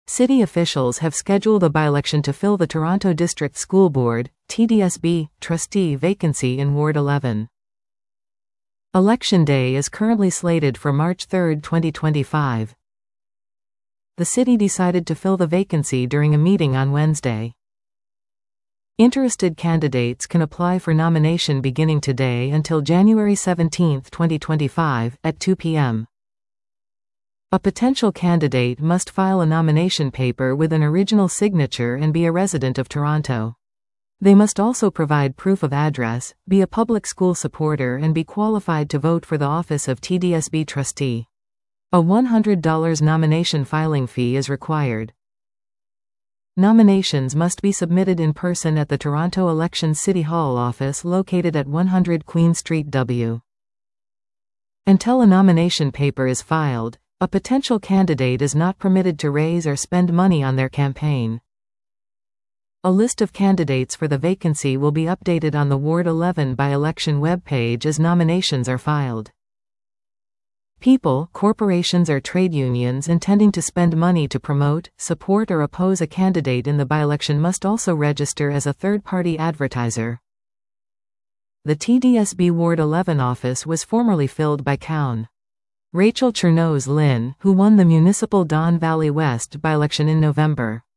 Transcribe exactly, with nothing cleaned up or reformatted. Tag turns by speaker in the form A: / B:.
A: City officials have scheduled a by-election to fill the Toronto District School Board, T D S B, trustee vacancy in Ward eleven. Election day is currently slated for March third, twenty twenty-five. The city decided to fill the vacancy during a meeting on Wednesday. Interested candidates can apply for nomination beginning today until January seventeenth, twenty twenty-five, at two p m A potential candidate must file a nomination paper with an original signature and be a resident of Toronto. They must also provide proof of address, be a public school supporter and be qualified to vote for the office of T D S B trustee. A one hundred dollars nomination filing fee is required. Nominations must be submitted in person at the Toronto Elections City Hall office located at one hundred Queen Street W. Until a nomination paper is filed, a potential candidate is not permitted to raise or spend money on their campaign. A list of candidates for the vacancy will be updated on the Ward eleven by-election webpage as nominations are filed. People, corporations or trade unions intending to spend money to promote, support or oppose a candidate in the by-election must also register as a third-party advertiser. The T D S B Ward eleven office was formerly filled by Cown. Rachel Chernows Lynn, who won the municipal Don Valley West by-election in November.